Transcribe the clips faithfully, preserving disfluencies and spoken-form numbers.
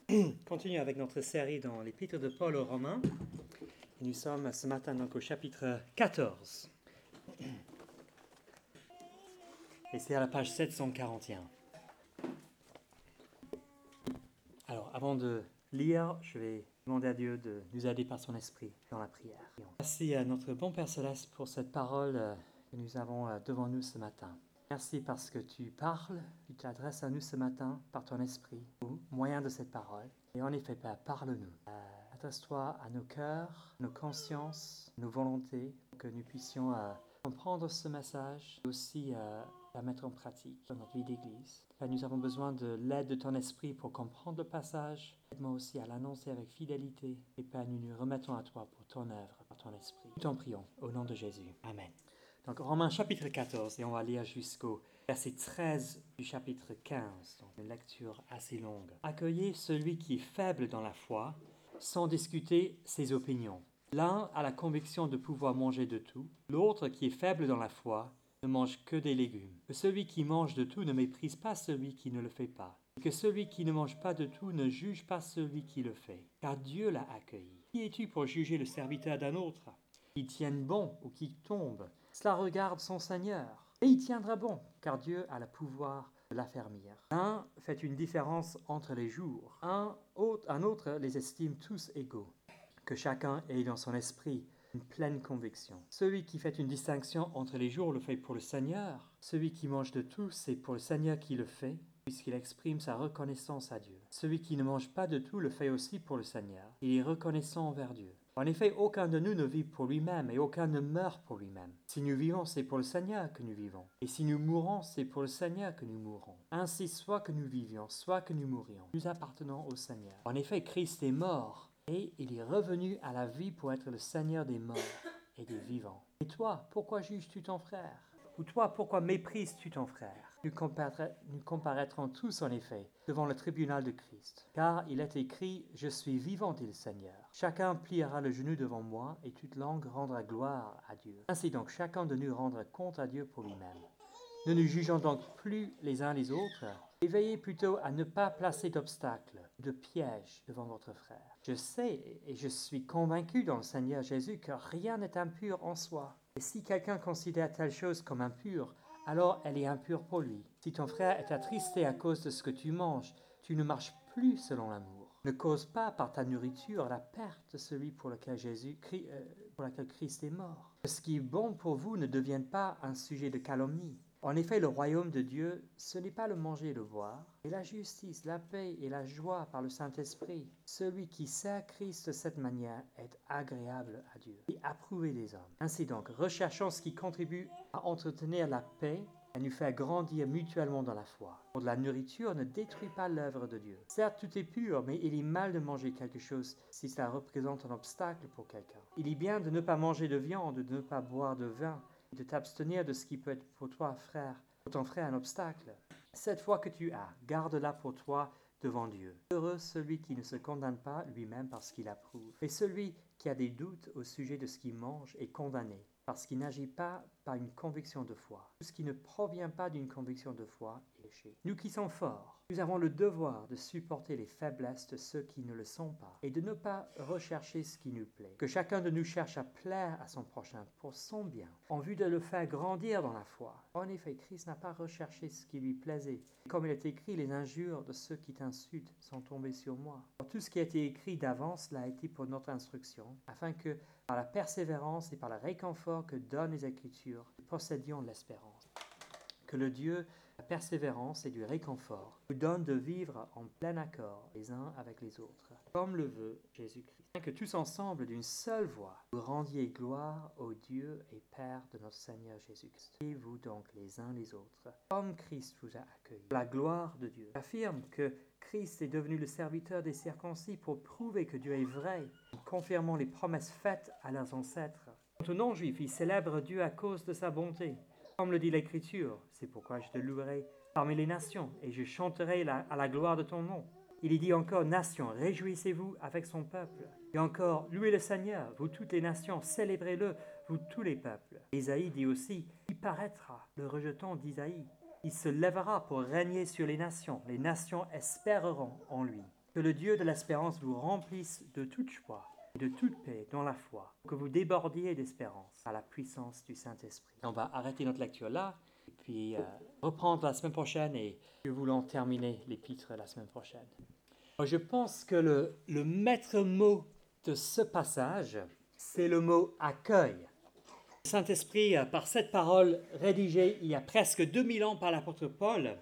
continue avec notre série dans l'Épître de Paul aux Romains. Et nous sommes ce matin donc au chapitre quatorze. Et c'est à la page sept cent quarante et un. Alors, avant de lire, je vais demander à Dieu de nous aider par son esprit dans la prière. Merci à notre bon Père Céleste pour cette parole que nous avons devant nous ce matin. Merci parce que tu parles, tu t'adresses à nous ce matin par ton esprit, au moyen de cette parole. Et en effet, Père, parle-nous. Euh, adresse-toi à nos cœurs, nos consciences, nos volontés, pour que nous puissions euh, comprendre ce message et aussi euh, la mettre en pratique dans notre vie d'église. Père, nous avons besoin de l'aide de ton esprit pour comprendre le passage. Aide-moi aussi à l'annoncer avec fidélité. Et Père, nous nous remettons à toi pour ton œuvre, par ton esprit. Nous t'en prions, au nom de Jésus. Amen. Donc, Romains chapitre quatorze, et on va lire jusqu'au verset treize du chapitre quinze, donc une lecture assez longue. Accueillez celui qui est faible dans la foi, sans discuter ses opinions. L'un a la conviction de pouvoir manger de tout, l'autre qui est faible dans la foi ne mange que des légumes. Que celui qui mange de tout ne méprise pas celui qui ne le fait pas. Et que celui qui ne mange pas de tout ne juge pas celui qui le fait, car Dieu l'a accueilli. Qui es-tu pour juger le serviteur d'un autre ? Qui tienne bon ou qui tombe, cela regarde son Seigneur. Et il tiendra bon, car Dieu a le pouvoir de l'affermir. L'un fait une différence entre les jours, un autre, un autre les estime tous égaux. Que chacun ait dans son esprit une pleine conviction. Celui qui fait une distinction entre les jours le fait pour le Seigneur. Celui qui mange de tout, c'est pour le Seigneur qui le fait, puisqu'il exprime sa reconnaissance à Dieu. Celui qui ne mange pas de tout le fait aussi pour le Seigneur. Il est reconnaissant envers Dieu. En effet, aucun de nous ne vit pour lui-même et aucun ne meurt pour lui-même. Si nous vivons, c'est pour le Seigneur que nous vivons. Et si nous mourons, c'est pour le Seigneur que nous mourons. Ainsi, soit que nous vivions, soit que nous mourions, nous appartenons au Seigneur. En effet, Christ est mort et il est revenu à la vie pour être le Seigneur des morts et des vivants. Et toi, pourquoi juges-tu ton frère ? Ou toi, pourquoi méprises-tu ton frère ? Nous, compara- nous comparaîtrons tous, en effet, devant le tribunal de Christ. Car il est écrit, « Je suis vivant, dit le Seigneur. Chacun pliera le genou devant moi, et toute langue rendra gloire à Dieu. » Ainsi donc, chacun de nous rendra compte à Dieu pour lui-même. Ne nous jugeons donc plus les uns les autres, et veillez plutôt à ne pas placer d'obstacles, de pièges devant votre frère. Je sais et je suis convaincu dans le Seigneur Jésus que rien n'est impur en soi. Et si quelqu'un considère telle chose comme impure, alors elle est impure pour lui. Si ton frère est attristé à cause de ce que tu manges, tu ne marches plus selon l'amour. Ne cause pas par ta nourriture la perte de celui pour lequel, Jésus, euh, pour lequel Christ est mort. Que ce qui est bon pour vous ne devienne pas un sujet de calomnie. En effet, le royaume de Dieu, ce n'est pas le manger et le boire, mais la justice, la paix et la joie par le Saint-Esprit. Celui qui sert Christ de cette manière est agréable à Dieu et approuvé des hommes. Ainsi donc, recherchons ce qui contribue à entretenir la paix et nous faire grandir mutuellement dans la foi. Pour de la nourriture ne détruit pas l'œuvre de Dieu. Certes, tout est pur, mais il est mal de manger quelque chose si cela représente un obstacle pour quelqu'un. Il est bien de ne pas manger de viande, de ne pas boire de vin, de t'abstenir de ce qui peut être pour toi, frère, pour ton frère, un obstacle. Cette foi que tu as, garde-la pour toi devant Dieu. Heureux celui qui ne se condamne pas lui-même parce qu'il approuve. Et celui qui a des doutes au sujet de ce qu'il mange est condamné, parce qu'il n'agit pas par une conviction de foi. Tout ce qui ne provient pas d'une conviction de foi est péché. Nous qui sommes forts, nous avons le devoir de supporter les faiblesses de ceux qui ne le sont pas et de ne pas rechercher ce qui nous plaît. Que chacun de nous cherche à plaire à son prochain pour son bien, en vue de le faire grandir dans la foi. En effet, Christ n'a pas recherché ce qui lui plaisait. Comme il est écrit, les injures de ceux qui t'insultent sont tombées sur moi. Tout ce qui a été écrit d'avance l'a été pour notre instruction, afin que, par la persévérance et par le réconfort que donnent les Écritures, nous possédions l'espérance. Que le Dieu de la persévérance et du réconfort nous donne de vivre en plein accord les uns avec les autres, comme le veut Jésus-Christ. Que tous ensemble, d'une seule voix, vous rendiez gloire au Dieu et Père de notre Seigneur Jésus-Christ. Et vous donc les uns les autres, comme Christ vous a accueillis. La gloire de Dieu affirme que Christ est devenu le serviteur des circoncis pour prouver que Dieu est vrai, confirmant les promesses faites à leurs ancêtres. Quant aux non-juifs, ils célèbrent Dieu à cause de sa bonté. Comme le dit l'Écriture, c'est pourquoi je te louerai parmi les nations et je chanterai la, à la gloire de ton nom. Il est dit encore, nations, réjouissez-vous avec son peuple. Et encore, louez le Seigneur, vous toutes les nations, célébrez-le, vous tous les peuples. Isaïe dit aussi, il paraîtra, le rejeton d'Isaïe. Il se lèvera pour régner sur les nations, les nations espéreront en lui. Que le Dieu de l'espérance vous remplisse de toute joie et de toute paix dans la foi, que vous débordiez d'espérance à la puissance du Saint-Esprit. On va arrêter notre lecture là, et puis euh, reprendre la semaine prochaine, et nous voulons terminer l'épître la semaine prochaine. Je pense que le, le maître mot de ce passage, c'est le mot « accueil ». Le Saint-Esprit, par cette parole rédigée il y a presque deux mille ans par l'apôtre Paul,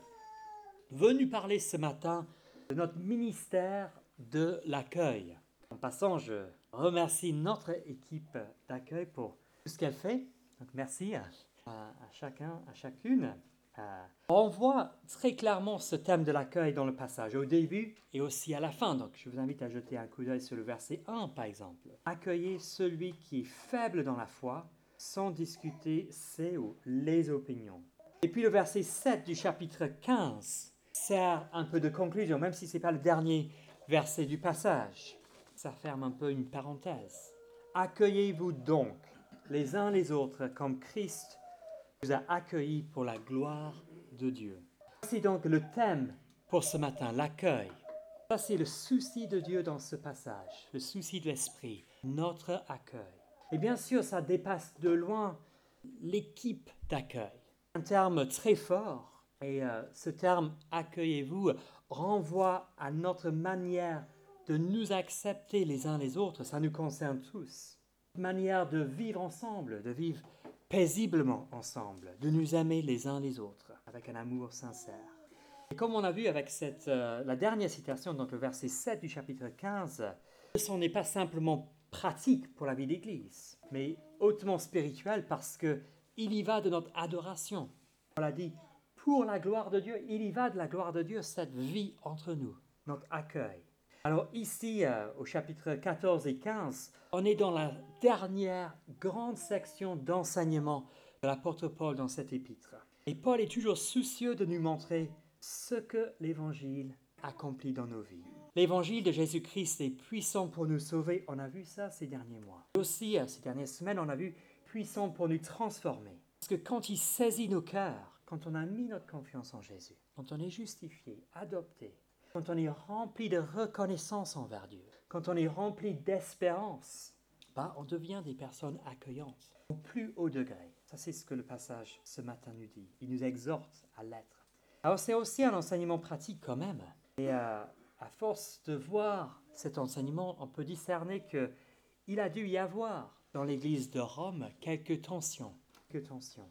veut nous parler ce matin de notre ministère de l'accueil. En passant, je remercie notre équipe d'accueil pour tout ce qu'elle fait. Donc merci à, à, à chacun, à chacune. Euh, on voit très clairement ce thème de l'accueil dans le passage, au début et aussi à la fin. Donc je vous invite à jeter un coup d'œil sur le verset un, par exemple. Accueillez celui qui est faible dans la foi, sans discuter ses ou les opinions. Et puis le verset sept du chapitre quinze sert un peu de conclusion, même si ce n'est pas le dernier verset du passage. Ça ferme un peu une parenthèse. Accueillez-vous donc les uns les autres comme Christ vous a accueillis pour la gloire de Dieu. C'est donc le thème pour ce matin, l'accueil. Ça, c'est le souci de Dieu dans ce passage, le souci de l'Esprit, notre accueil. Et bien sûr, ça dépasse de loin l'équipe d'accueil. Un terme très fort, et euh, ce terme « accueillez-vous » renvoie à notre manière de nous accepter les uns les autres. Ça nous concerne tous. Manière de vivre ensemble, de vivre paisiblement ensemble, de nous aimer les uns les autres, avec un amour sincère. Et comme on a vu avec cette, euh, la dernière citation, donc le verset sept du chapitre quinze, ce n'est pas simplement pratique pour la vie d'Église, mais hautement spirituel parce qu'il y va de notre adoration. On l'a dit, pour la gloire de Dieu, il y va de la gloire de Dieu, cette vie entre nous, notre accueil. Alors ici, euh, au chapitre quatorze et quinze, on est dans la dernière grande section d'enseignement de l'apôtre Paul dans cet épître. Et Paul est toujours soucieux de nous montrer ce que l'Évangile accomplit dans nos vies. L'Évangile de Jésus-Christ est puissant pour nous sauver. On a vu ça ces derniers mois. Et aussi, euh, ces dernières semaines, on a vu puissant pour nous transformer. Parce que quand il saisit nos cœurs, quand on a mis notre confiance en Jésus, quand on est justifié, adopté, quand on est rempli de reconnaissance envers Dieu, quand on est rempli d'espérance, ben, on devient des personnes accueillantes au plus haut degré. Ça, c'est ce que le passage ce matin nous dit. Il nous exhorte à l'être. Alors, c'est aussi un enseignement pratique quand même. Et euh, à force de voir cet enseignement, on peut discerner qu'il a dû y avoir dans l'Église de Rome quelques tensions. Quelques tensions.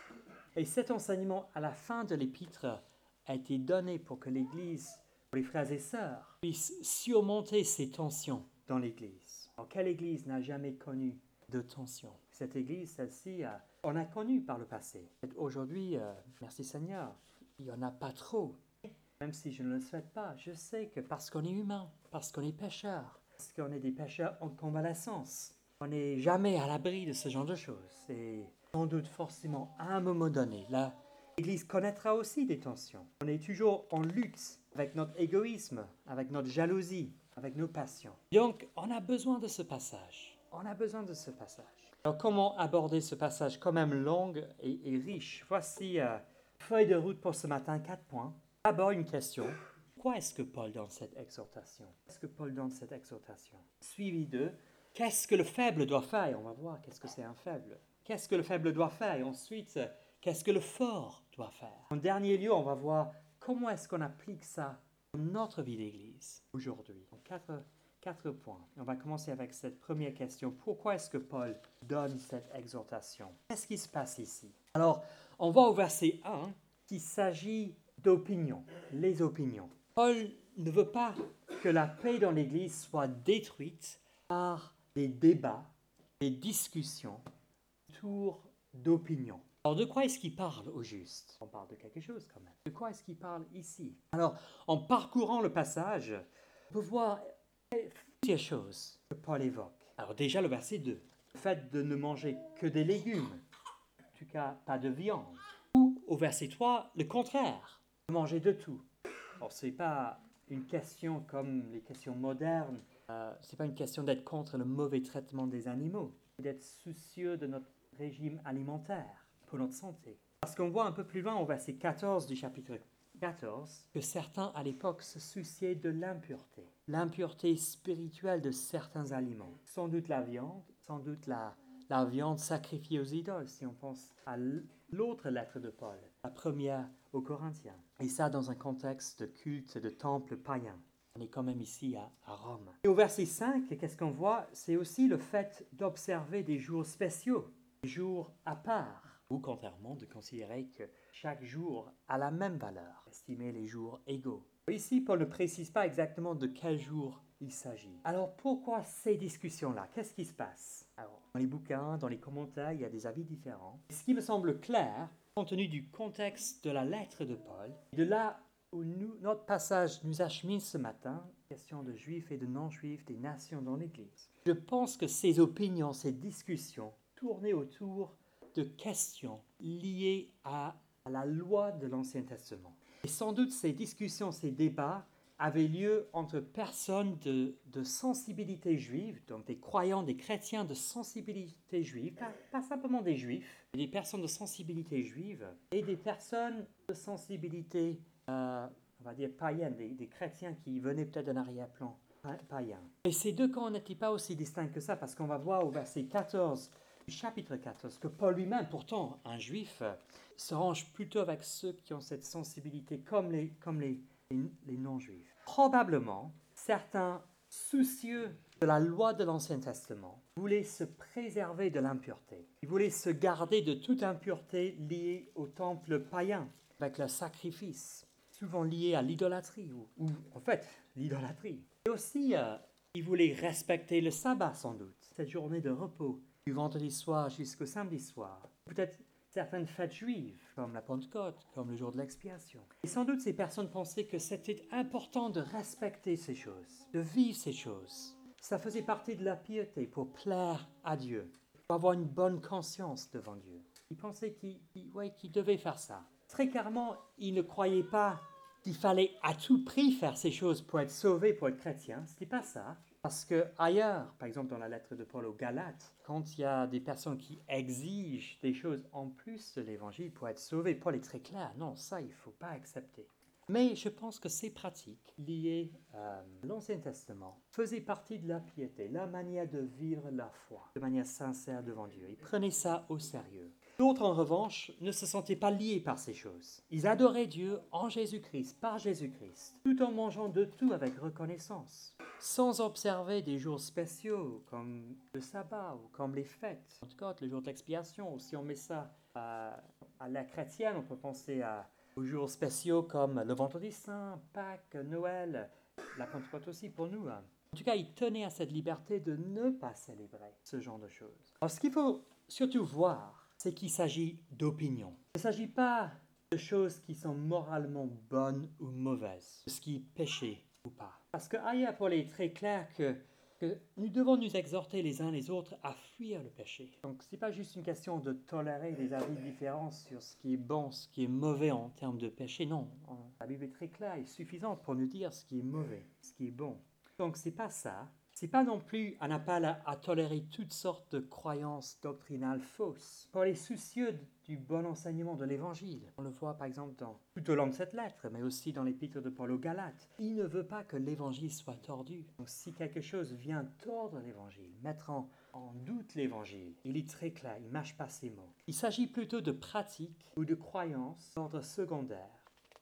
Et cet enseignement, à la fin de l'épître, a été donné pour que l'Église, les frères et sœurs, puissent surmonter ces tensions dans l'Église. Alors, quelle Église n'a jamais connu de tensions? Cette Église, celle-ci, euh, on a connu par le passé. Aujourd'hui, euh, merci Seigneur, il n'y en a pas trop. Même si je ne le souhaite pas, je sais que parce qu'on est humain, parce qu'on est pécheur, parce qu'on est des pécheurs en convalescence, on n'est jamais à l'abri de ce genre de choses. Et sans doute forcément, à un moment donné, là, l'Église connaîtra aussi des tensions. On est toujours en lutte avec notre égoïsme, avec notre jalousie, avec nos passions. Donc, on a besoin de ce passage. On a besoin de ce passage. Alors, comment aborder ce passage quand même long et, et riche? Voici euh, feuille de route pour ce matin, quatre points. D'abord, une question. Pourquoi est-ce que Paul donne cette exhortation? Qu'est-ce que Paul donne cette exhortation? Suivi de, qu'est-ce que le faible doit faire? Et on va voir qu'est-ce que c'est un faible. Qu'est-ce que le faible doit faire? Et ensuite, qu'est-ce que le fort doit faire? En dernier lieu, on va voir comment est-ce qu'on applique ça dans notre vie d'Église aujourd'hui. Donc, quatre, quatre points. On va commencer avec cette première question. Pourquoi est-ce que Paul donne cette exhortation? Qu'est-ce qui se passe ici? Alors, on voit au verset un qu'il s'agit d'opinions, les opinions. Paul ne veut pas que la paix dans l'Église soit détruite par des débats, des discussions autour d'opinions. Alors, de quoi est-ce qu'il parle au juste? On parle de quelque chose quand même. De quoi est-ce qu'il parle ici? Alors, en parcourant le passage, on peut voir plusieurs choses que Paul évoque. Alors déjà, le verset deux. Le fait de ne manger que des légumes, en tout cas pas de viande. Ou au verset trois, le contraire, de manger de tout. Alors, ce n'est pas une question comme les questions modernes. Euh, ce n'est pas une question d'être contre le mauvais traitement des animaux, mais d'être soucieux de notre régime alimentaire pour notre santé. Parce qu'on voit un peu plus loin au verset quatorze du chapitre quatorze, que certains à l'époque se souciaient de l'impureté, l'impureté spirituelle de certains aliments. Sans doute la viande, sans doute la, la viande sacrifiée aux idoles, si on pense à l'autre lettre de Paul, la première aux Corinthiens. Et ça dans un contexte de culte, de temple païen. On est quand même ici à, à Rome. Et au verset cinq, qu'est-ce qu'on voit? C'est aussi le fait d'observer des jours spéciaux, des jours à part, ou contrairement de considérer que chaque jour a la même valeur, estimer les jours égaux. Ici, Paul ne précise pas exactement de quel jour il s'agit. Alors pourquoi ces discussions-là? Qu'est-ce qui se passe? Alors, dans les bouquins, dans les commentaires, il y a des avis différents. Ce qui me semble clair, compte tenu du contexte de la lettre de Paul, de là où nous, notre passage nous achemine ce matin, question de juifs et de non-juifs, des nations dans l'Église. Je pense que ces opinions, ces discussions tournaient autour de questions liées à, à la loi de l'Ancien Testament. Et sans doute ces discussions, ces débats avaient lieu entre personnes de, de sensibilité juive, donc des croyants, des chrétiens de sensibilité juive, pas, pas simplement des juifs, mais des personnes de sensibilité juive et des personnes de sensibilité Euh, on va dire païennes, des, des chrétiens qui venaient peut-être d'un arrière-plan pa- païen. Et ces deux camps n'étaient pas aussi distincts que ça, parce qu'on va voir au verset quatorze, du chapitre quatorze, que Paul lui-même, pourtant un juif, se range plutôt avec ceux qui ont cette sensibilité comme les, comme les, les, les non-juifs. Probablement, certains soucieux de la loi de l'Ancien Testament voulaient se préserver de l'impureté. Ils voulaient se garder de toute impureté liée au temple païen, avec le sacrifice, souvent lié à l'idolâtrie, ou, ou en fait, l'idolâtrie. Et aussi, euh, ils voulaient respecter le sabbat, sans doute, cette journée de repos, du vendredi soir jusqu'au samedi soir. Peut-être certaines fêtes juives, comme la Pentecôte, comme le jour de l'expiation. Et sans doute, ces personnes pensaient que c'était important de respecter ces choses, de vivre ces choses. Ça faisait partie de la piété pour plaire à Dieu, pour avoir une bonne conscience devant Dieu. Ils pensaient qu'ils, qu'ils, ouais, qu'ils devaient faire ça. Très clairement, ils ne croyaient pas qu'il fallait à tout prix faire ces choses pour être sauvé, pour être chrétien. Ce n'était pas ça. Parce que ailleurs, par exemple dans la lettre de Paul aux Galates, quand il y a des personnes qui exigent des choses en plus de l'évangile pour être sauvés, Paul est très clair. Non, ça, il ne faut pas accepter. Mais je pense que ces pratiques liées à l'Ancien Testament faisaient partie de la piété, la manière de vivre la foi, de manière sincère devant Dieu. Ils prenaient ça au sérieux. D'autres, en revanche, ne se sentaient pas liés par ces choses. Ils adoraient Dieu en Jésus-Christ, par Jésus-Christ, tout en mangeant de tout avec reconnaissance, sans observer des jours spéciaux comme le sabbat ou comme les fêtes. En tout cas, le jour de l'expiation, ou si on met ça à, à la chrétienne, on peut penser à, aux jours spéciaux comme le vendredi saint, Pâques, Noël, la Pentecôte aussi pour nous. En tout cas, ils tenaient à cette liberté de ne pas célébrer ce genre de choses. Alors, ce qu'il faut surtout voir, c'est qu'il s'agit d'opinions. Il ne s'agit pas de choses qui sont moralement bonnes ou mauvaises, de ce qui est péché ou pas. Parce que ailleurs, Paul est très clair que, que nous devons nous exhorter les uns les autres à fuir le péché. Donc ce n'est pas juste une question de tolérer des avis différents sur ce qui est bon, ce qui est mauvais en termes de péché. Non, la Bible est très claire et suffisante pour nous dire ce qui est mauvais, ce qui est bon. Donc ce n'est pas ça. Ce n'est pas non plus un appel à, à tolérer toutes sortes de croyances doctrinales fausses. Paul est soucieux du bon enseignement de l'Évangile. On le voit par exemple dans, tout au long de cette lettre, mais aussi dans l'épître de Paul aux Galates. Il ne veut pas que l'Évangile soit tordu. Donc si quelque chose vient tordre l'Évangile, mettre en, en doute l'Évangile, il est très clair, il ne mâche pas ses mots. Il s'agit plutôt de pratiques ou de croyances d'ordre secondaire,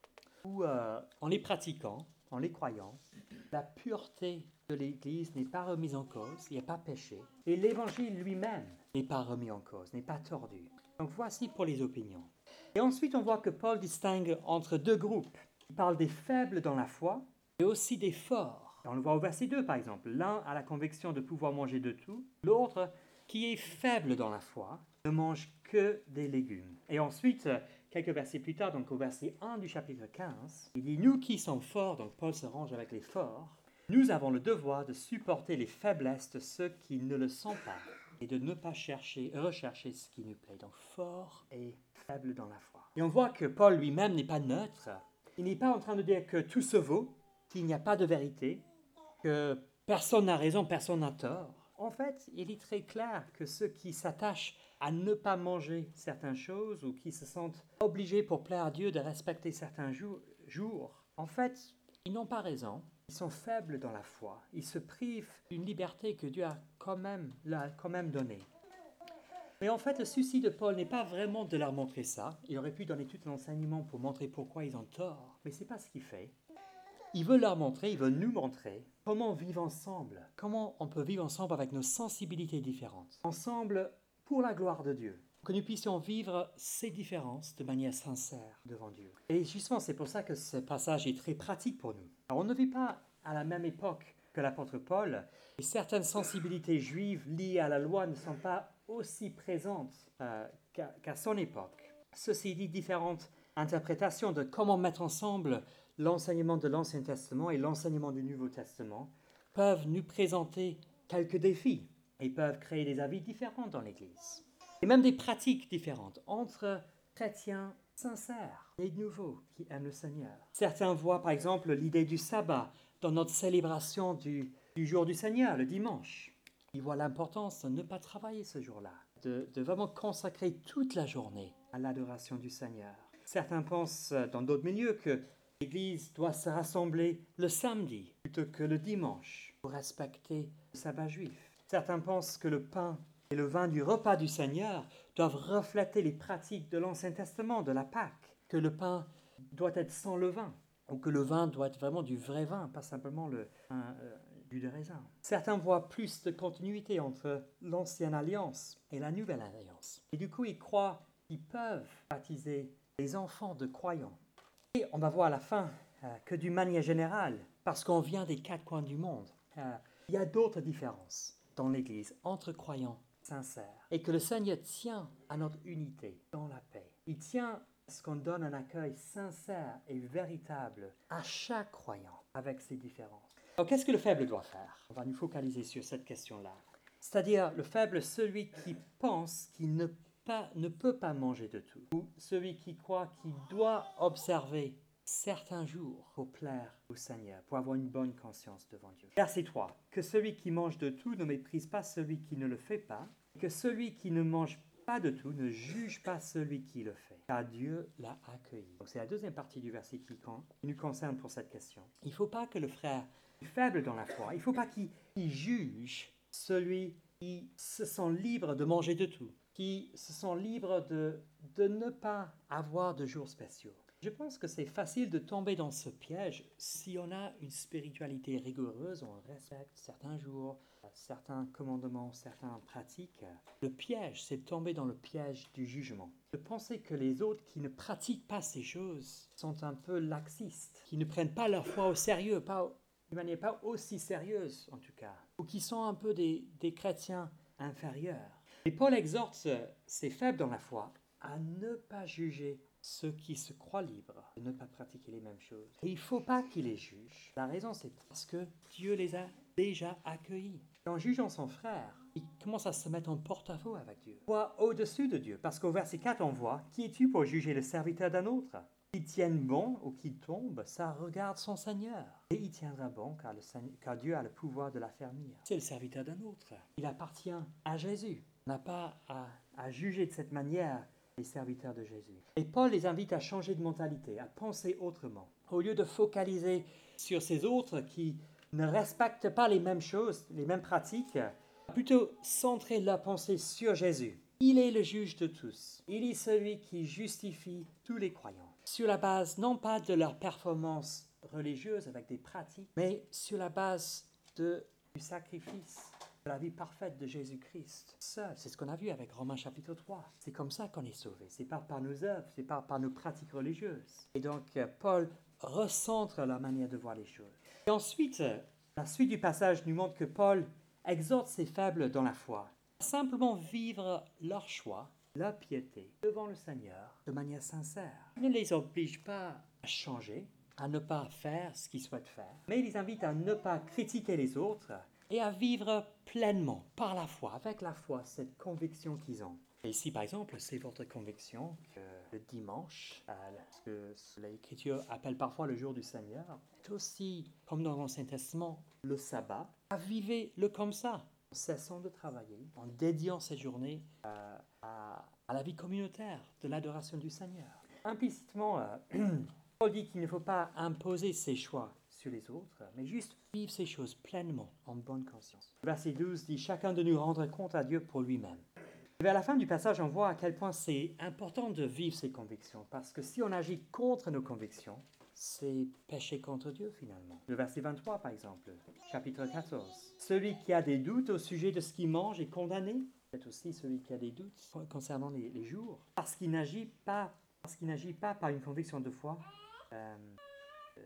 où euh, en les pratiquant, en les croyant, la pureté de l'Église n'est pas remise en cause, il n'y a pas péché, et l'Évangile lui-même n'est pas remis en cause, n'est pas tordu. Donc voici pour les opinions. Et ensuite, on voit que Paul distingue entre deux groupes. Il parle des faibles dans la foi et aussi des forts. Et on le voit au verset deux, par exemple. L'un a la conviction de pouvoir manger de tout, l'autre, qui est faible dans la foi, ne mange que des légumes. Et ensuite, quelques versets plus tard, donc au verset un du chapitre quinze, il dit « Nous qui sommes forts », donc Paul se range avec les forts, « nous avons le devoir de supporter les faiblesses de ceux qui ne le sont pas et de ne pas chercher, rechercher ce qui nous plaît. » Donc fort et faible dans la foi. Et on voit que Paul lui-même n'est pas neutre. Il n'est pas en train de dire que tout se vaut, qu'il n'y a pas de vérité, que personne n'a raison, personne n'a tort. En fait, il est très clair que ceux qui s'attachent à ne pas manger certaines choses ou qui se sentent obligés pour plaire à Dieu de respecter certaines jour, en fait, ils n'ont pas raison. Ils sont faibles dans la foi. Ils se privent d'une liberté que Dieu a quand même, leur a quand même donnée. Mais en fait, le souci de Paul n'est pas vraiment de leur montrer ça. Il aurait pu donner tout l'enseignement pour montrer pourquoi ils ont tort. Mais ce n'est pas ce qu'il fait. Il veut leur montrer, il veut nous montrer comment vivre ensemble. Comment on peut vivre ensemble avec nos sensibilités différentes. Ensemble pour la gloire de Dieu. Que nous puissions vivre ces différences de manière sincère devant Dieu. Et justement, c'est pour ça que ce passage est très pratique pour nous. Alors, on ne vit pas à la même époque que l'apôtre Paul, et certaines sensibilités juives liées à la loi ne sont pas aussi présentes euh, qu'à, qu'à son époque. Ceci dit, différentes interprétations de comment mettre ensemble l'enseignement de l'Ancien Testament et l'enseignement du Nouveau Testament peuvent nous présenter quelques défis et peuvent créer des avis différents dans l'Église. Et même des pratiques différentes entre chrétiens sincères et nouveaux qui aiment le Seigneur. Certains voient par exemple l'idée du sabbat dans notre célébration du, du jour du Seigneur, le dimanche. Ils voient l'importance de ne pas travailler ce jour-là, de, de vraiment consacrer toute la journée à l'adoration du Seigneur. Certains pensent dans d'autres milieux que l'Église doit se rassembler le samedi plutôt que le dimanche pour respecter le sabbat juif. Certains pensent que le pain et le vin du repas du Seigneur doivent refléter les pratiques de l'Ancien Testament, de la Pâque, que le pain doit être sans levain, ou que le vin doit être vraiment du vrai vin, pas simplement le un, euh, du de raisin. Certains voient plus de continuité entre l'Ancienne Alliance et la Nouvelle Alliance. Et du coup, ils croient qu'ils peuvent baptiser les enfants de croyants. Et on va voir à la fin euh, que d'une manière générale, parce qu'on vient des quatre coins du monde, euh, il y a d'autres différences dans l'Église entre croyants sincères et que le Seigneur tient à notre unité dans la paix. Il tient à ce qu'on donne un accueil sincère et véritable à chaque croyant avec ses différences. Alors qu'est-ce que le faible doit faire? On va nous focaliser sur cette question-là. C'est-à-dire le faible, celui qui pense qu'il ne, pas, ne peut pas manger de tout, ou celui qui croit qu'il doit observer certains jours pour plaire au Seigneur, pour avoir une bonne conscience devant Dieu. Verset trois. Que celui qui mange de tout ne méprise pas celui qui ne le fait pas, et que celui qui ne mange pas de tout ne juge pas celui qui le fait, car Dieu l'a accueilli. Donc c'est la deuxième partie du verset qui, qui nous concerne pour cette question. Il ne faut pas que le frère faible dans la foi, il ne faut pas qu'il, qu'il juge celui qui se sent libre de manger de tout, qui se sent libre de, de ne pas avoir de jours spéciaux. Je pense que c'est facile de tomber dans ce piège si on a une spiritualité rigoureuse, on respecte certains jours, certains commandements, certaines pratiques. Le piège, c'est de tomber dans le piège du jugement. De penser que les autres qui ne pratiquent pas ces choses sont un peu laxistes, qui ne prennent pas leur foi au sérieux, pas, de manière pas aussi sérieuse en tout cas, ou qui sont un peu des, des chrétiens inférieurs. Et Paul exhorte ces faibles dans la foi à ne pas juger ceux qui se croient libres de ne pas pratiquer les mêmes choses. Et il ne faut pas qu'ils les jugent. La raison, c'est parce que Dieu les a déjà accueillis. Et en jugeant son frère, il commence à se mettre en porte-à-faux avec Dieu. Il voit au-dessus de Dieu, parce qu'au verset quatre, on voit « Qui es-tu pour juger le serviteur d'un autre ?» Qu'il tienne bon ou qu'il tombe, ça regarde son Seigneur. Et il tiendra bon car, le Seigneur, car Dieu a le pouvoir de l'affermir. C'est le serviteur d'un autre. Il appartient à Jésus. On n'a pas à, à juger de cette manière les serviteurs de Jésus. Et Paul les invite à changer de mentalité, à penser autrement. Au lieu de focaliser sur ces autres qui ne respectent pas les mêmes choses, les mêmes pratiques, plutôt centrer leur pensée sur Jésus. Il est le juge de tous. Il est celui qui justifie tous les croyants. Sur la base, non pas de leur performance religieuse avec des pratiques, mais sur la base de, du sacrifice, de la vie parfaite de Jésus-Christ. Seul, c'est ce qu'on a vu avec Romains chapitre trois. C'est comme ça qu'on est sauvé. C'est pas par nos œuvres, c'est pas par nos pratiques religieuses. Et donc, Paul recentre la manière de voir les choses. Et ensuite, la suite du passage nous montre que Paul exhorte ses faibles dans la foi à simplement vivre leur choix, leur piété devant le Seigneur de manière sincère. Il ne les oblige pas à changer, à ne pas faire ce qu'ils souhaitent faire, mais il les invite à ne pas critiquer les autres et à vivre pleinement, par la foi, avec la foi, cette conviction qu'ils ont. Et ici, par exemple, c'est votre conviction que le dimanche, euh, ce que l'Écriture appelle parfois le jour du Seigneur, est aussi, comme dans l'Ancien Testament, le sabbat. À vivre le comme ça, en cessant de travailler, en dédiant cette journée euh, à, à la vie communautaire de l'adoration du Seigneur. Implicitement, euh, Paul dit qu'il ne faut pas imposer ses choix sur les autres, mais juste vivre ces choses pleinement, en bonne conscience. Le verset douze dit « Chacun de nous rendre compte à Dieu pour lui-même ». Et vers la fin du passage, on voit à quel point c'est important de vivre ses convictions, parce que si on agit contre nos convictions, c'est pécher contre Dieu finalement. Le verset vingt-trois par exemple, chapitre quatorze. Celui qui a des doutes au sujet de ce qu'il mange est condamné. C'est aussi celui qui a des doutes concernant les, les jours, parce qu'il n'agit pas, parce qu'il n'agit pas par une conviction de foi. Euh, euh,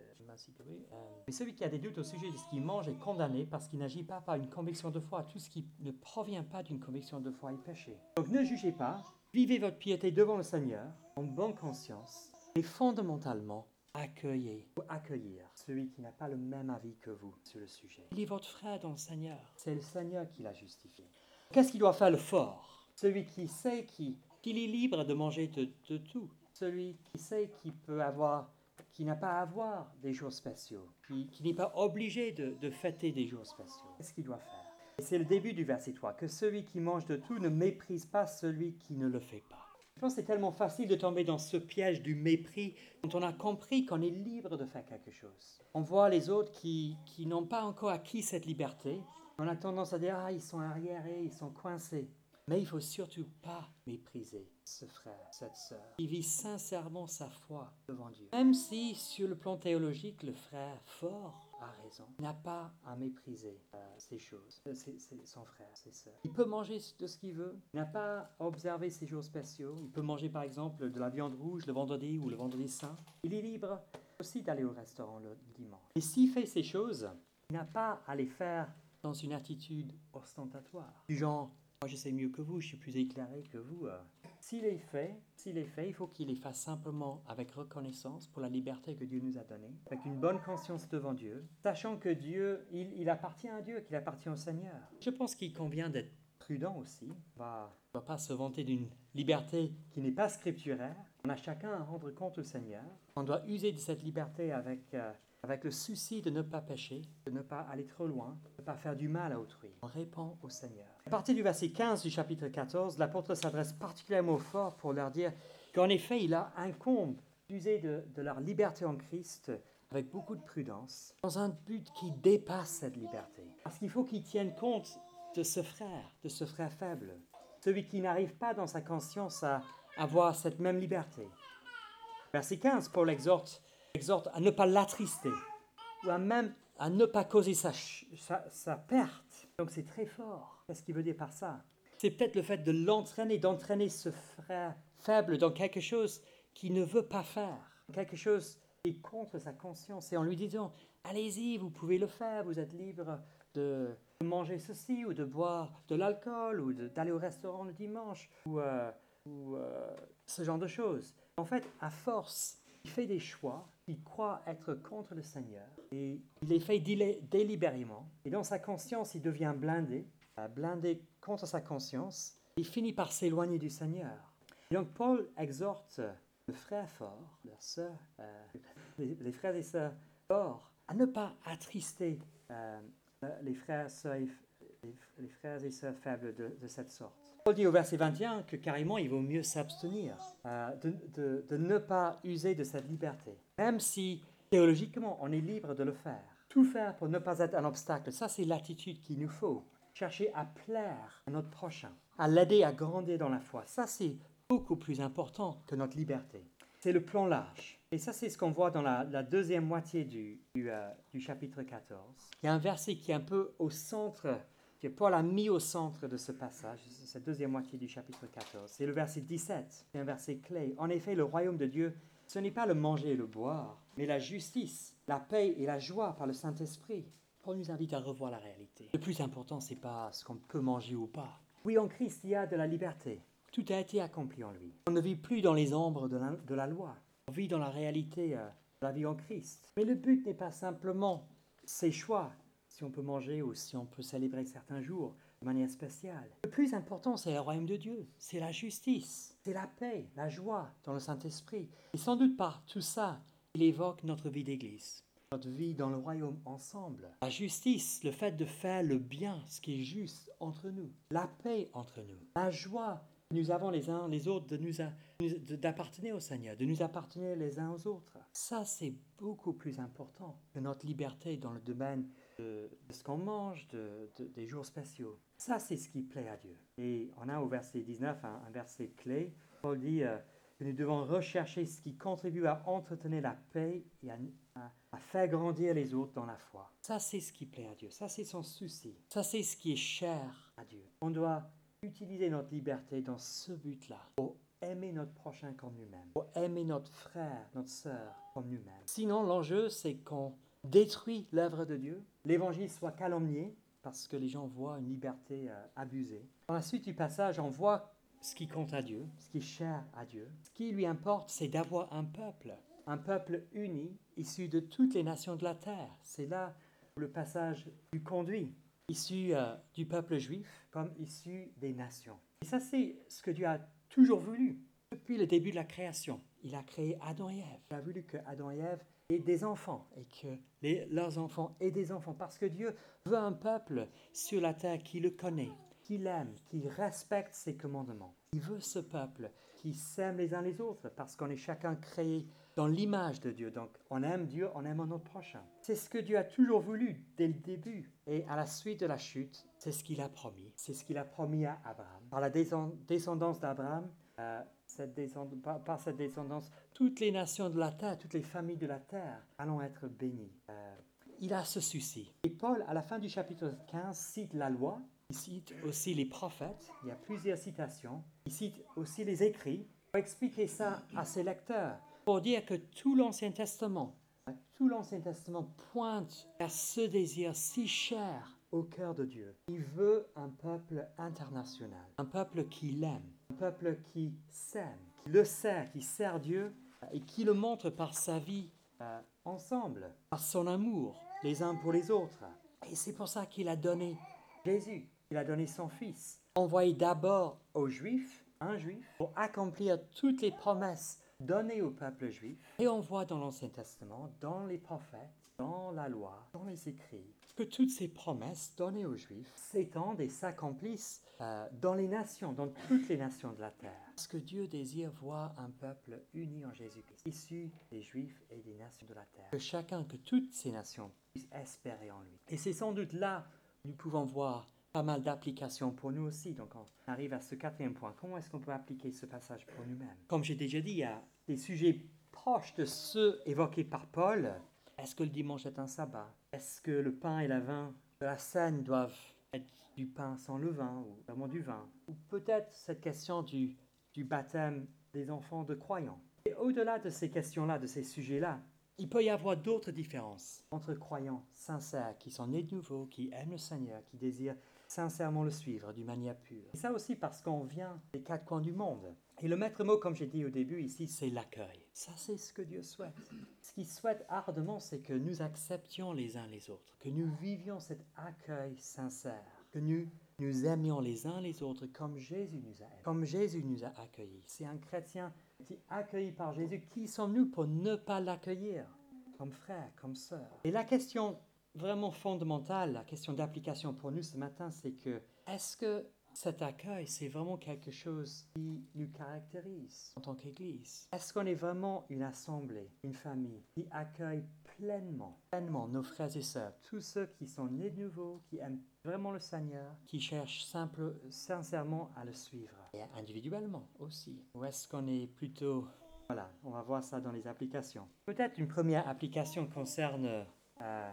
mais celui qui a des doutes au sujet de ce qu'il mange est condamné parce qu'il n'agit pas par une conviction de foi. Tout ce qui ne provient pas d'une conviction de foi est péché. Donc ne jugez pas, vivez votre piété devant le Seigneur en bonne conscience et fondamentalement accueillez ou accueillir celui qui n'a pas le même avis que vous sur le sujet. Il est votre frère dans le Seigneur. C'est le Seigneur qui l'a justifié. Qu'est-ce qu'il doit faire le fort? Celui qui sait qui, qu'il est libre de manger de, de tout. Celui qui sait qu'il peut avoir, qui n'a pas à avoir des jours spéciaux, qui, qui n'est pas obligé de, de fêter des jours spéciaux. Qu'est-ce qu'il doit faire? Et c'est le début du verset trois. Que celui qui mange de tout ne méprise pas celui qui ne le fait pas. Je pense que c'est tellement facile de tomber dans ce piège du mépris quand on a compris qu'on est libre de faire quelque chose. On voit les autres qui, qui n'ont pas encore acquis cette liberté. On a tendance à dire « Ah, ils sont arriérés, ils sont coincés ». Mais il ne faut surtout pas mépriser ce frère, cette sœur, qui vit sincèrement sa foi devant Dieu. Même si, sur le plan théologique, le frère fort a raison, il n'a pas à mépriser euh, ces choses, euh, c'est, c'est son frère, ses sœurs. Il peut manger de ce qu'il veut, il n'a pas à observer ses jours spéciaux. Il peut manger par exemple de la viande rouge le vendredi ou le vendredi saint. Il est libre aussi d'aller au restaurant le dimanche. Et s'il fait ces choses, il n'a pas à les faire dans une attitude ostentatoire, du genre « moi je sais mieux que vous, je suis plus éclairé que vous ». S'il les fait, s'il les fait, il faut qu'il les fasse simplement avec reconnaissance pour la liberté que Dieu nous a donnée, avec une bonne conscience devant Dieu, sachant que Dieu, il, il appartient à Dieu, qu'il appartient au Seigneur. Je pense qu'il convient d'être prudent aussi. On ne va pas se vanter d'une liberté qui n'est pas scripturaire. On a chacun à rendre compte au Seigneur. On doit user de cette liberté avec... Euh, avec le souci de ne pas pécher, de ne pas aller trop loin, de ne pas faire du mal à autrui. On répond au Seigneur. À partir du verset quinze du chapitre quatorze, l'apôtre s'adresse particulièrement fort pour leur dire qu'en effet, il a incombe d'user de, de leur liberté en Christ avec beaucoup de prudence, dans un but qui dépasse cette liberté. Parce qu'il faut qu'ils tiennent compte de ce frère, de ce frère faible, celui qui n'arrive pas dans sa conscience à avoir cette même liberté. Verset quinze, Paul exhorte exhorte à ne pas l'attrister, ou à même à ne pas causer sa, sa, sa perte. Donc c'est très fort. Qu'est-ce qu'il veut dire par ça? C'est peut-être le fait de l'entraîner, d'entraîner ce frère faible dans quelque chose qu'il ne veut pas faire, quelque chose qui est contre sa conscience, et en lui disant « Allez-y, vous pouvez le faire, vous êtes libre de manger ceci, ou de boire de l'alcool, ou de, d'aller au restaurant le dimanche, ou, euh, ou euh, ce genre de choses. » En fait, à force, il fait des choix, il croit être contre le Seigneur et il les fait délibérément. Et dans sa conscience, il devient blindé, blindé contre sa conscience. Il finit par s'éloigner du Seigneur. Et donc Paul exhorte le frère fort, la sœur, euh, les, les frères et sœurs forts, à ne pas attrister euh, les, frères, sœurs et, les, les frères et sœurs faibles de, de cette sorte. Paul dit au verset vingt et un que carrément il vaut mieux s'abstenir, euh, de, de, de ne pas user de cette liberté. Même si théologiquement on est libre de le faire. Tout faire pour ne pas être un obstacle, ça c'est l'attitude qu'il nous faut. Chercher à plaire à notre prochain, à l'aider à grandir dans la foi. Ça c'est beaucoup plus important que notre liberté. C'est le plan large. Et ça c'est ce qu'on voit dans la, la deuxième moitié du, du, euh, du chapitre quatorze. Il y a un verset qui est un peu au centre, que Paul a mis au centre de ce passage, cette deuxième moitié du chapitre quatorze. C'est le verset dix-sept, c'est un verset clé. En effet, le royaume de Dieu, ce n'est pas le manger et le boire, mais la justice, la paix et la joie par le Saint-Esprit. Paul nous invite à revoir la réalité. Le plus important, ce n'est pas ce qu'on peut manger ou pas. Oui, en Christ, il y a de la liberté. Tout a été accompli en lui. On ne vit plus dans les ombres de la, de la loi. On vit dans la réalité euh, de la vie en Christ. Mais le but n'est pas simplement ses choix, si on peut manger ou si on peut célébrer certains jours de manière spéciale. Le plus important, c'est le royaume de Dieu, c'est la justice, c'est la paix, la joie dans le Saint-Esprit. Et sans doute par tout ça, il évoque notre vie d'Église, notre vie dans le royaume ensemble. La justice, le fait de faire le bien, ce qui est juste entre nous. La paix entre nous. La joie, nous avons les uns les autres, de nous a- de- d'appartenir au Seigneur, de nous appartenir les uns aux autres. Ça, c'est beaucoup plus important que notre liberté dans le domaine de, de ce qu'on mange, de, de- des jours spéciaux. Ça, c'est ce qui plaît à Dieu. Et on a au verset dix-neuf un, un verset clé. Paul dit euh, que nous devons rechercher ce qui contribue à entretenir la paix et à, à- à faire grandir les autres dans la foi. Ça, c'est ce qui plaît à Dieu. Ça, c'est son souci. Ça, c'est ce qui est cher à Dieu. On doit utiliser notre liberté dans ce but-là, pour aimer notre prochain comme nous-mêmes, pour aimer notre frère, notre sœur comme nous-mêmes. Sinon, l'enjeu, c'est qu'on détruit l'œuvre de Dieu, l'évangile soit calomnié, parce que les gens voient une liberté euh, abusée. Dans la suite du passage, on voit ce qui compte à Dieu, ce qui est cher à Dieu. Ce qui lui importe, c'est d'avoir un peuple, un peuple uni, issu de toutes les nations de la terre. C'est là où le passage lui conduit, issu euh, du peuple juif comme issu des nations. Et ça, c'est ce que Dieu a toujours voulu. Depuis le début de la création, il a créé Adam et Ève. Il a voulu que Adam et Ève aient des enfants et que les- leurs enfants aient des enfants, parce que Dieu veut un peuple sur la terre qui le connaît, qui l'aime, qui respecte ses commandements. Il veut ce peuple qui s'aime les uns les autres, parce qu'on est chacun créé dans l'image de Dieu. Donc, on aime Dieu, on aime notre prochain. C'est ce que Dieu a toujours voulu dès le début. Et à la suite de la chute, c'est ce qu'il a promis. C'est ce qu'il a promis à Abraham. Par la descendance d'Abraham, euh, cette descend- par, par cette descendance, toutes les nations de la terre, toutes les familles de la terre allons être bénies. Euh, il a ce souci. Et Paul, à la fin du chapitre quinze, cite la loi. Il cite aussi les prophètes. Il y a plusieurs citations. Il cite aussi les écrits pour expliquer ça à ses lecteurs, pour dire que tout l'Ancien Testament, tout l'Ancien Testament pointe à ce désir si cher au cœur de Dieu. Il veut un peuple international, un peuple qui l'aime, un peuple qui s'aime, qui le sert, qui sert Dieu et qui le montre par sa vie euh, ensemble, par son amour les uns pour les autres. Et c'est pour ça qu'il a donné Jésus, il a donné son Fils, envoyé d'abord aux Juifs, un Juif, pour accomplir toutes les promesses données au peuple juif. Et on voit dans l'Ancien Testament, dans les prophètes, dans la loi, dans les écrits, que toutes ces promesses données aux Juifs s'étendent et s'accomplissent euh, dans les nations, dans toutes les nations de la terre. Parce que Dieu désire voir un peuple uni en Jésus-Christ, issu des Juifs et des nations de la terre. Que chacun, que toutes ces nations puissent espérer en lui. Et c'est sans doute là nous pouvons voir pas mal d'applications pour nous aussi. Donc on arrive à ce quatrième point. Comment est-ce qu'on peut appliquer ce passage pour nous-mêmes? Comme j'ai déjà dit, il y a des sujets proches de ceux évoqués par Paul. Est-ce que le dimanche est un sabbat? Est-ce que le pain et la vin de la scène doivent être du pain sans levain ou vraiment du vin? Ou peut-être cette question du, du baptême des enfants de croyants. Et au-delà de ces questions-là, de ces sujets-là, il peut y avoir d'autres différences entre croyants sincères qui sont nés de nouveau, qui aiment le Seigneur, qui désirent sincèrement le suivre d'une manière pure. Et ça aussi parce qu'on vient des quatre coins du monde. Et le maître mot, comme j'ai dit au début ici, c'est l'accueil. Ça, c'est ce que Dieu souhaite. Ce qu'il souhaite ardemment, c'est que nous acceptions les uns les autres, que nous vivions cet accueil sincère, que nous nous aimions les uns les autres comme Jésus nous a aimés, comme Jésus nous a accueillis. C'est un chrétien qui est accueilli par Jésus. Qui sommes-nous pour ne pas l'accueillir comme frère, comme sœur? Et la question vraiment fondamentale, la question d'application pour nous ce matin, c'est que est-ce que cet accueil, c'est vraiment quelque chose qui nous caractérise en tant qu'Église? Est-ce qu'on est vraiment une assemblée, une famille qui accueille pleinement, pleinement nos frères et sœurs, tous ceux qui sont nés de nouveau, qui aiment vraiment le Seigneur, qui cherchent simple, sincèrement à le suivre, et individuellement aussi? Ou est-ce qu'on est plutôt... Voilà, on va voir ça dans les applications. Peut-être une première application concerne euh, euh,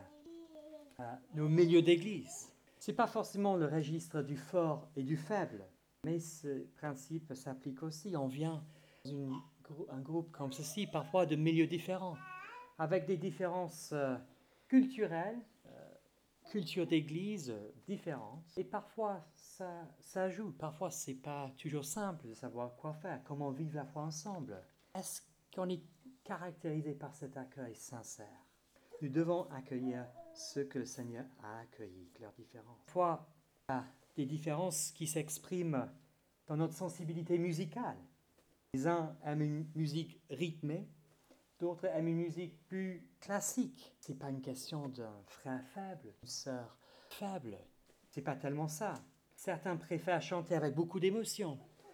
nos milieux d'église. Ce n'est pas forcément le registre du fort et du faible, mais ce principe s'applique aussi. On vient dans une, un groupe comme ceci, parfois de milieux différents, avec des différences euh, culturelles, euh, culture d'église euh, différentes. Et parfois, ça, ça joue. Parfois, ce n'est pas toujours simple de savoir quoi faire, comment vivre la foi ensemble. Est-ce qu'on est caractérisé par cet accueil sincère? Nous devons accueillir ceux que le Seigneur a accueillis, leurs différences. Parfois, il y a des différences qui s'expriment dans notre sensibilité musicale. Les uns aiment une musique rythmée, d'autres aiment une musique plus classique. Ce n'est pas une question d'un frère faible, d'une sœur faible. Ce n'est pas tellement ça. Certains préfèrent chanter avec beaucoup d'émotion.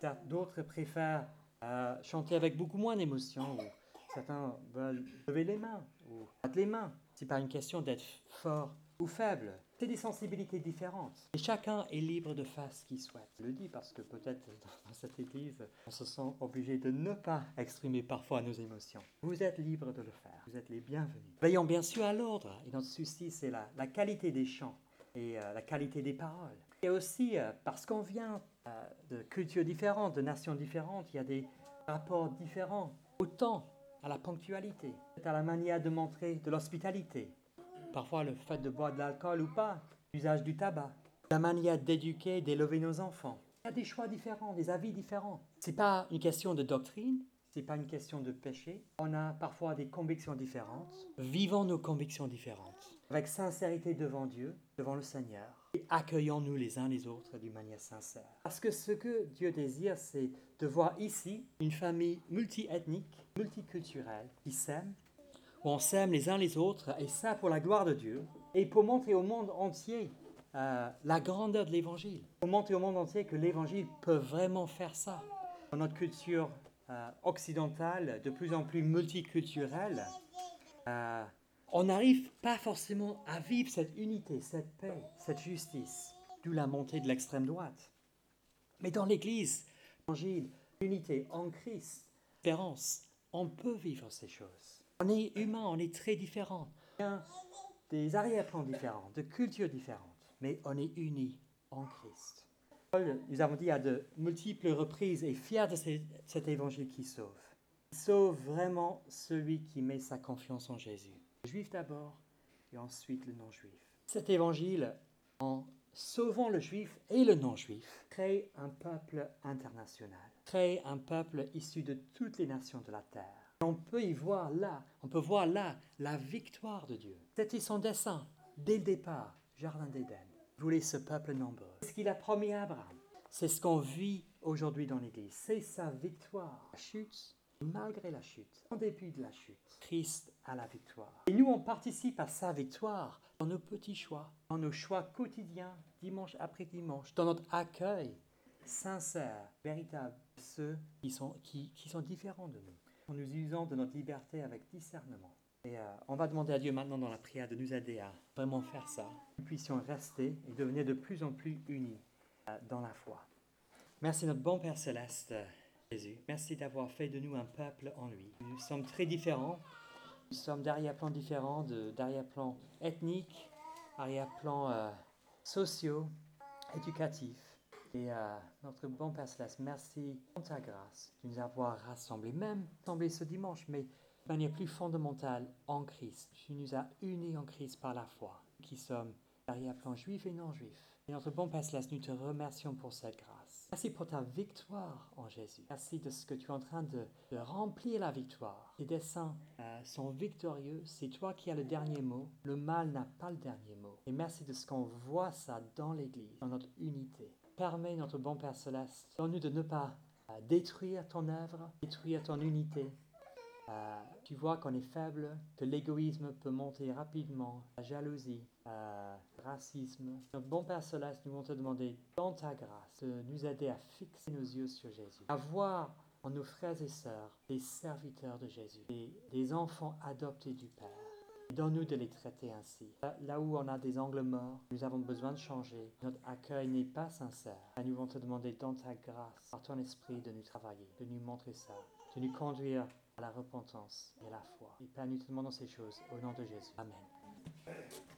Certes, d'autres préfèrent euh, chanter avec beaucoup moins d'émotion, ou certains veulent lever les mains ou battre les mains. Ce n'est pas une question d'être fort ou faible. C'est des sensibilités différentes. Et chacun est libre de faire ce qu'il souhaite. Je le dis parce que peut-être dans cette église, on se sent obligé de ne pas exprimer parfois nos émotions. Vous êtes libre de le faire. Vous êtes les bienvenus. Veillons bien sûr à l'ordre. Et notre souci, c'est la, la qualité des chants et euh, la qualité des paroles. Et aussi, euh, parce qu'on vient euh, de cultures différentes, de nations différentes, il y a des rapports différents au temps, à la ponctualité, à la manière de montrer de l'hospitalité. Parfois le fait de boire de l'alcool ou pas, l'usage du tabac, la manière d'éduquer, d'élever nos enfants. Il y a des choix différents, des avis différents. Ce n'est pas une question de doctrine, ce n'est pas une question de péché. On a parfois des convictions différentes. Vivons nos convictions différentes, avec sincérité devant Dieu, devant le Seigneur, et accueillons-nous les uns les autres d'une manière sincère. Parce que ce que Dieu désire, c'est de voir ici une famille multiethnique, multiculturelle, qui s'aime, où on s'aime les uns les autres, et ça pour la gloire de Dieu, et pour montrer au monde entier euh, la grandeur de l'Évangile. Pour montrer au monde entier que l'Évangile peut vraiment faire ça. Dans notre culture euh, occidentale, de plus en plus multiculturelle, euh, on n'arrive pas forcément à vivre cette unité, cette paix, cette justice, d'où la montée de l'extrême droite. Mais dans l'Église, l'Évangile, l'unité en Christ, l'espérance, on peut vivre ces choses. On est humain, on est très différents. On a des arrière-plans différents, de cultures différentes, mais on est unis en Christ. Paul, nous avons dit à de multiples reprises, est fier de cet évangile qui sauve. Il sauve vraiment celui qui met sa confiance en Jésus. Le juif d'abord et ensuite le non-juif. Cet évangile, en sauvant le juif et le non-juif, crée un peuple international, crée un peuple issu de toutes les nations de la terre. On peut y voir là, on peut voir là la victoire de Dieu. C'était son dessein, dès le départ, Jardin d'Éden. Il voulait ce peuple nombreux. C'est ce qu'il a promis à Abraham. C'est ce qu'on vit aujourd'hui dans l'Église. C'est sa victoire. La chute, malgré la chute, en dépit de la chute, Christ a la victoire. Et nous, on participe à sa victoire dans nos petits choix, dans nos choix quotidiens, dimanche après dimanche, dans notre accueil sincère, véritable, ceux qui sont, qui, qui sont différents de nous. En nous usant de notre liberté avec discernement. Et euh, on va demander à Dieu maintenant dans la prière de nous aider à vraiment faire ça. Que nous puissions rester et devenir de plus en plus unis euh, dans la foi. Merci notre bon Père Céleste, Jésus. Merci d'avoir fait de nous un peuple en lui. Nous sommes très différents. Nous sommes d'arrière-plans différents, de, d'arrière-plans ethniques, arrière-plans euh, sociaux, éducatifs. Et euh, notre bon Père Céleste, merci pour ta grâce de nous avoir rassemblés, même rassemblés ce dimanche, mais de manière plus fondamentale en Christ. Tu nous as unis en Christ par la foi, qui sommes d'arrière-plan juifs et non-juifs. Et notre bon Père Céleste, nous te remercions pour cette grâce. Merci pour ta victoire en Jésus. Merci de ce que tu es en train de, de remplir la victoire. Tes desseins euh, sont victorieux. C'est toi qui as le dernier mot. Le mal n'a pas le dernier mot. Et merci de ce qu'on voit ça dans l'Église, dans notre unité. Permets, notre bon Père Céleste, donne-nous de ne pas euh, détruire ton œuvre, détruire ton unité. Euh, tu vois qu'on est faible, que l'égoïsme peut monter rapidement, la jalousie, euh, le racisme. Notre bon Père Céleste, nous voulons te demander, dans ta grâce, de nous aider à fixer nos yeux sur Jésus, à voir en nos frères et sœurs des serviteurs de Jésus, des, des enfants adoptés du Père. Donne-nous de les traiter ainsi. Là où on a des angles morts, nous avons besoin de changer. Notre accueil n'est pas sincère. Et nous voulons te demander dans ta grâce, par ton esprit, de nous travailler, de nous montrer ça, de nous conduire à la repentance et à la foi. Et Père, nous te demandons ces choses au nom de Jésus. Amen.